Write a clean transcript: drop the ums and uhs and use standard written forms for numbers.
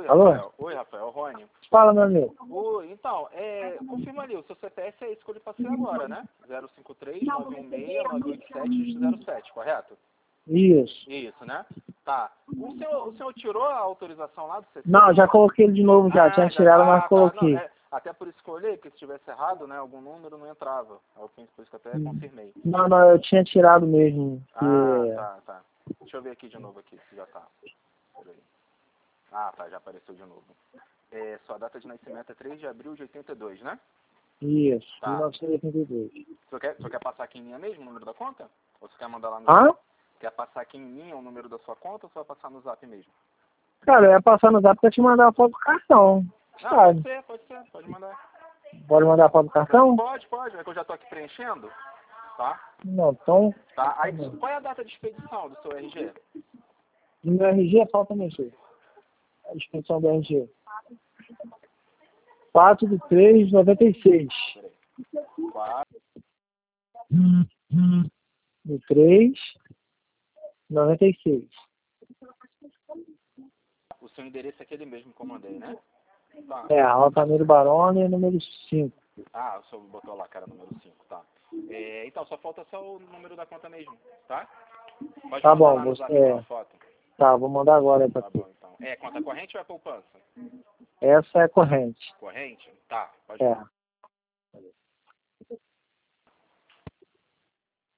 Alô? Rafael. Oi, Rafael. Rony. Fala, meu amigo. Oi, então, confirma ali, o seu CPF é esse que eu lhe passei agora, né? 053-916-987-07, correto? Isso. Isso, né? Tá. O senhor tirou a autorização lá do CC? Não, já coloquei ele de novo já. Tinha tirado, mas coloquei. Não, até por isso que eu olhei, porque se tivesse errado, né, algum número não entrava. Por isso que eu até confirmei. Não, eu tinha tirado mesmo. Tá. Deixa eu ver aqui de novo aqui, se já tá. Peraí. Tá, já apareceu de novo. Sua data de nascimento é 3 de abril de 82, né? Isso, Tá. 1982. O senhor quer passar aqui em linha mesmo o número da conta? Ou você quer mandar lá no... Quer passar aqui em linha o número da sua conta ou você vai passar no zap mesmo? Cara, eu ia passar no zap pra te mandar a foto do cartão. Pode ser, pode mandar. Pode mandar a foto do cartão? Pode, é que eu já tô aqui preenchendo, tá? Não, então... Tá, aí qual é a data de expedição do seu RG? No meu RG, falta mexer. A expedição do RG. 4/3/96. Peraí. 4. Do 3/96. O seu endereço é aquele mesmo que eu mandei, né? Tá. Altamiro Baroni, número 5. O senhor botou lá, cara, número 5, tá. Então, só falta só o número da conta mesmo, tá? Pode Tá mandar bom, lá no zap a foto. Tá, vou mandar agora pra Tá tu. bom, então. Conta corrente ou é poupança? Essa é corrente. Corrente? Tá, pode mandar.